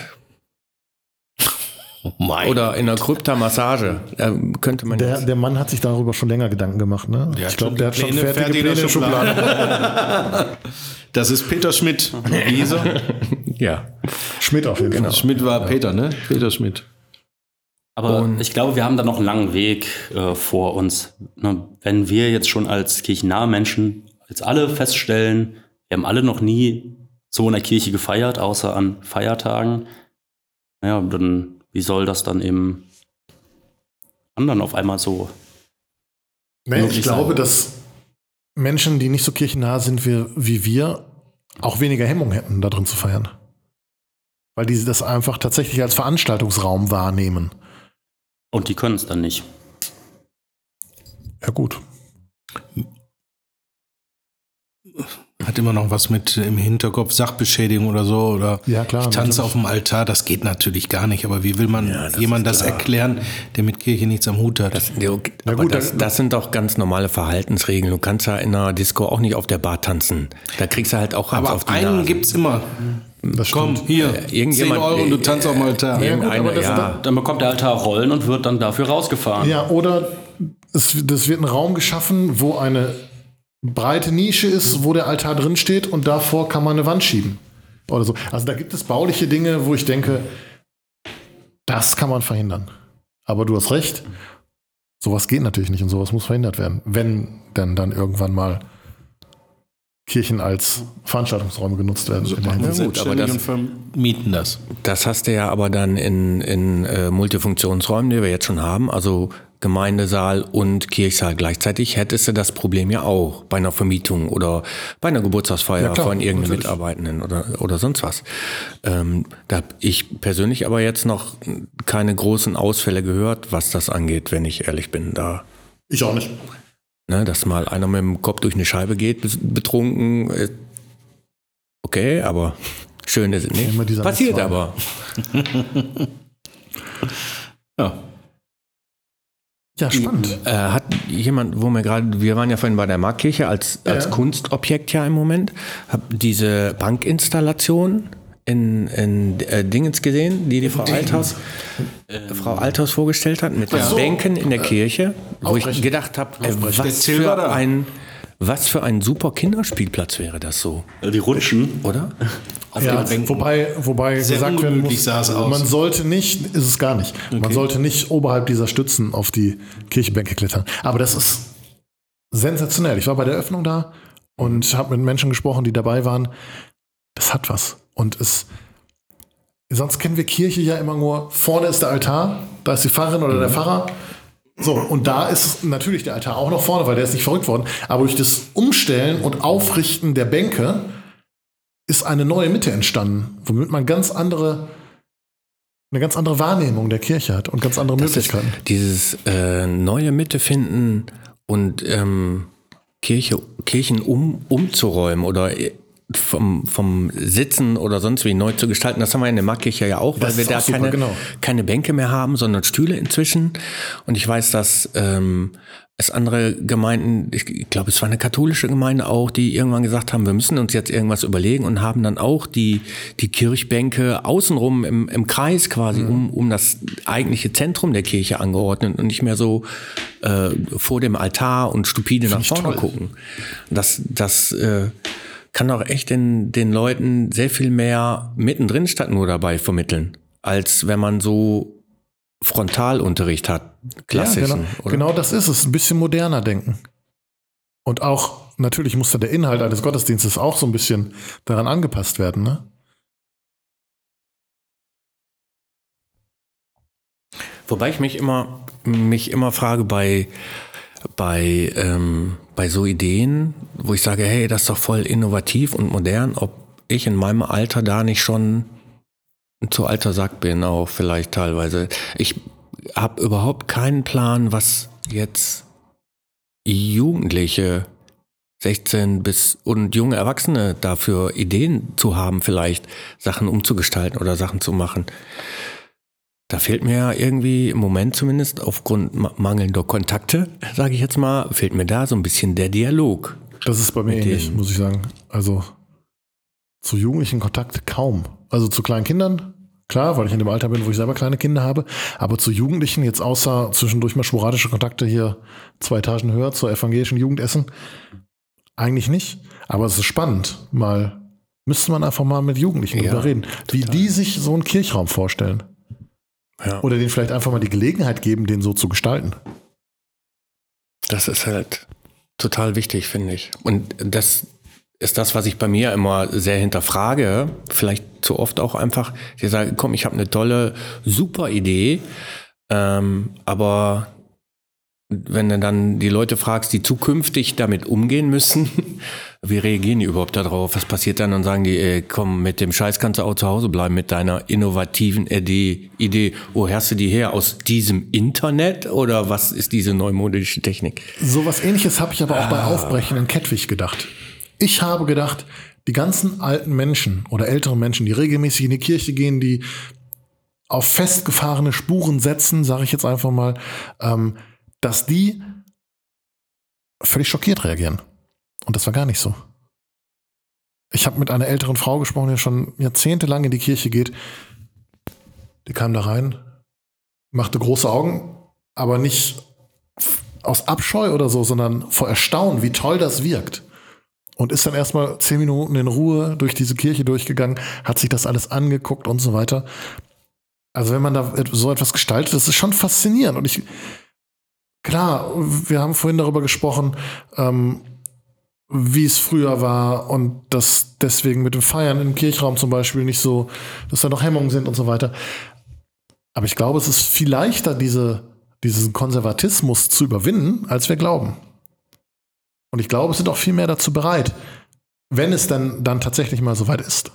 Oh mein. Oder in der Krypta-Massage. Da könnte man Der, jetzt. der Mann hat sich darüber schon länger Gedanken gemacht. Ne? Der Ich hat glaube, schon der hat die schon Pläne fertige fertig in Pläne der in Schubladen. Das ist Peter Schmidt. Wiese. Ja. Schmidt auf jeden Genau. Fall. Schmidt war Peter, ne? Peter Schmidt. Aber Und- ich glaube, wir haben da noch einen langen Weg äh, vor uns. Ne? Wenn wir jetzt schon als kirchennahe Menschen, als alle feststellen, wir haben alle noch nie so in der Kirche gefeiert, außer an Feiertagen, ja, dann wie soll das dann eben anderen auf einmal so? Nee, ich möglich glaube, sein? dass Menschen, die nicht so kirchennah sind wie, wie wir, auch weniger Hemmung hätten, da drin zu feiern. Weil die das einfach tatsächlich als Veranstaltungsraum wahrnehmen. Und die können es dann nicht. Ja, gut. Hat immer noch was mit im Hinterkopf, Sachbeschädigung oder so. Oder Ja, klar, ich tanze natürlich. auf dem Altar, das geht natürlich gar nicht. Aber wie will man Ja, das jemand ist das klar. erklären, der mit Kirche nichts am Hut hat? Das, ja, Na aber gut, das, dann- das sind doch ganz normale Verhaltensregeln. Du kannst ja in einer Disco auch nicht auf der Bar tanzen. Da kriegst du halt auch Hans aber auf die einen Nase. gibt's immer. Das Komm, stimmt. hier, Äh, irgendjemand- zehn Euro und du tanzt auf dem Altar. Ja, gut, Irgendeiner, aber das- ja. Dann bekommt der Altar Rollen und wird dann dafür rausgefahren. Ja, oder es, das wird ein Raum geschaffen, wo eine breite Nische ist, wo der Altar drin steht und davor kann man eine Wand schieben. Oder so. Also da gibt es bauliche Dinge, wo ich denke, das kann man verhindern. Aber du hast recht, sowas geht natürlich nicht und sowas muss verhindert werden. Wenn denn dann irgendwann mal Kirchen als Veranstaltungsräume genutzt werden. Also in der machen wir Hinsicht. gut, aber selbstständig und vermieten das. Das hast du ja aber dann in, in äh, Multifunktionsräumen, die wir jetzt schon haben, also Gemeindesaal und Kirchsaal gleichzeitig, hättest du das Problem ja auch bei einer Vermietung oder bei einer Geburtstagsfeier Ja, klar, von irgendeinem natürlich. Mitarbeitenden oder, oder sonst was. Ähm, da habe ich persönlich aber jetzt noch keine großen Ausfälle gehört, was das angeht, wenn ich ehrlich bin. Da, Ich auch nicht. ne, dass mal einer mit dem Kopf durch eine Scheibe geht, bes- betrunken, äh, okay, aber schön ist es nicht. Immer dieser Passiert Missfall. aber. Ja. Ja, spannend. Äh, hat jemand, wo wir gerade, wir waren ja vorhin bei der Marktkirche als, als Ja. Kunstobjekt ja im Moment, hab diese Bankinstallation in, in äh, Dingens gesehen, die die Frau Althaus, äh, Frau Althaus vorgestellt hat, mit den so. Bänken in der Kirche, wo ich Aufbrechen. gedacht habe, äh, Der was, Till war für da. ein, was für ein super Kinderspielplatz wäre das so, Die rutschen. oder? Ja, wobei, wobei Sehr gesagt werden ungemütlich muss, sah es aus. man sollte nicht, ist es gar nicht, man sollte nicht oberhalb dieser Stützen auf die Kirchenbänke klettern. Aber das ist sensationell. Ich war bei der Eröffnung da und habe mit Menschen gesprochen, die dabei waren. Das hat was. Und es, sonst kennen wir Kirche ja immer nur, vorne ist der Altar, da ist die Pfarrerin oder der Pfarrer. So, und da ist natürlich der Altar auch noch vorne, weil der ist nicht verrückt worden. Aber durch das Umstellen und Aufrichten der Bänke ist eine neue Mitte entstanden, womit man ganz andere, eine ganz andere Wahrnehmung der Kirche hat und ganz andere Das ist Möglichkeiten. dieses äh, neue Mitte finden und ähm, Kirche, Kirchen um, umzuräumen oder äh, vom, vom Sitzen oder sonst wie neu zu gestalten, das haben wir in der Marktkirche ja auch, weil Das wir ist da auch super, keine, genau. keine Bänke mehr haben, sondern Stühle inzwischen. Und ich weiß, dass ähm, es andere Gemeinden, ich, ich glaube, es war eine katholische Gemeinde auch, die irgendwann gesagt haben, wir müssen uns jetzt irgendwas überlegen und haben dann auch die, die Kirchbänke außenrum im, im Kreis quasi Mhm. um, um das eigentliche Zentrum der Kirche angeordnet und nicht mehr so äh, vor dem Altar und stupide nach ich vorne toll. gucken. Das, das äh, kann auch echt den, den Leuten sehr viel mehr mittendrin statt nur dabei vermitteln, als wenn man so Frontalunterricht hat, klassischen. Ja, genau, oder? genau das ist es. Ein bisschen moderner denken. Und auch natürlich muss da der Inhalt eines Gottesdienstes auch so ein bisschen daran angepasst werden, ne? Wobei ich mich immer, mich immer frage bei, bei, ähm, bei so Ideen, wo ich sage, hey, das ist doch voll innovativ und modern, ob ich in meinem Alter da nicht schon zu alter Sack bin, auch vielleicht teilweise. Ich habe überhaupt keinen Plan, was jetzt Jugendliche, sechzehn bis und junge Erwachsene dafür Ideen zu haben, vielleicht Sachen umzugestalten oder Sachen zu machen. Da fehlt mir ja irgendwie im Moment zumindest aufgrund mangelnder Kontakte, sage ich jetzt mal, fehlt mir da so ein bisschen der Dialog. Das ist bei mir Mit ähnlich, denen. muss ich sagen. Also zu jugendlichen Kontakt kaum. Also zu kleinen Kindern, klar, weil ich in dem Alter bin, wo ich selber kleine Kinder habe. Aber zu Jugendlichen jetzt außer zwischendurch mal sporadische Kontakte hier zwei Etagen höher zur evangelischen Jugendessen, eigentlich nicht. Aber es ist spannend. Mal müsste man einfach mal mit Jugendlichen Ja, drüber reden, wie total. die sich so einen Kirchraum vorstellen. Ja. Oder denen vielleicht einfach mal die Gelegenheit geben, den so zu gestalten. Das ist halt total wichtig, finde ich. Und das ist das, was ich bei mir immer sehr hinterfrage. Vielleicht zu oft auch einfach, ich sage, komm, ich habe eine tolle, super Idee, ähm, aber wenn du dann die Leute fragst, die zukünftig damit umgehen müssen, wie reagieren die überhaupt darauf? Was passiert dann? Und sagen die, ey, komm, mit dem Scheiß kannst du auch zu Hause bleiben, mit deiner innovativen Idee. Idee. Wo hast du die her? Aus diesem Internet? Oder was ist diese neumodische Technik? Sowas Ähnliches habe ich aber auch bei Aufbrechen in Kettwig gedacht. Ich habe gedacht, die ganzen alten Menschen oder älteren Menschen, die regelmäßig in die Kirche gehen, die auf festgefahrene Spuren setzen, sage ich jetzt einfach mal, ähm, dass die völlig schockiert reagieren. Und das war gar nicht so. Ich habe mit einer älteren Frau gesprochen, die schon jahrzehntelang in die Kirche geht. Die kam da rein, machte große Augen, aber nicht aus Abscheu oder so, sondern vor Erstaunen, wie toll das wirkt. Und ist dann erstmal zehn Minuten in Ruhe durch diese Kirche durchgegangen, hat sich das alles angeguckt und so weiter. Also wenn man da so etwas gestaltet, das ist schon faszinierend. Und ich, klar, wir haben vorhin darüber gesprochen, ähm, wie es früher war und dass deswegen mit dem Feiern im Kirchraum zum Beispiel nicht so, dass da noch Hemmungen sind und so weiter. Aber ich glaube, es ist viel leichter, diese, diesen Konservatismus zu überwinden, als wir glauben. Und ich glaube, es sind auch viel mehr dazu bereit, wenn es dann, dann tatsächlich mal soweit ist.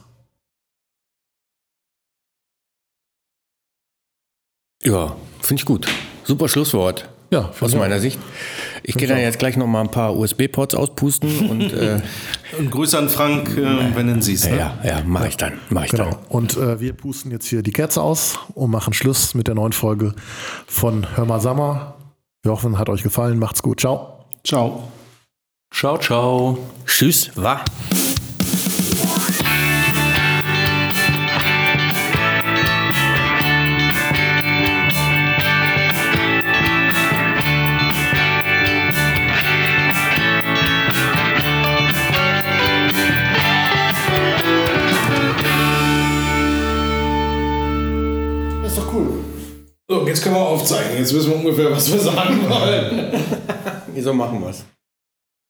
Ja, finde ich gut. Super Schlusswort. Ja, Aus meiner Sicht. Ich gehe dann jetzt gleich noch mal ein paar U S B-Ports auspusten und äh, Und Grüße an Frank, äh, wenn er siehst. Ne? ja, ja, mache ich dann, mache ich Genau. dann. Und äh, wir pusten jetzt hier die Kerze aus und machen Schluss mit der neuen Folge von Hör mal Sommer. Wir hoffen, hat euch gefallen. Macht's gut. Ciao. Ciao. Ciao, ciao. Tschüss, wa? Ist doch cool. So, jetzt können wir aufzeichnen. Jetzt wissen wir ungefähr, was wir sagen wollen. Wieso machen wir es?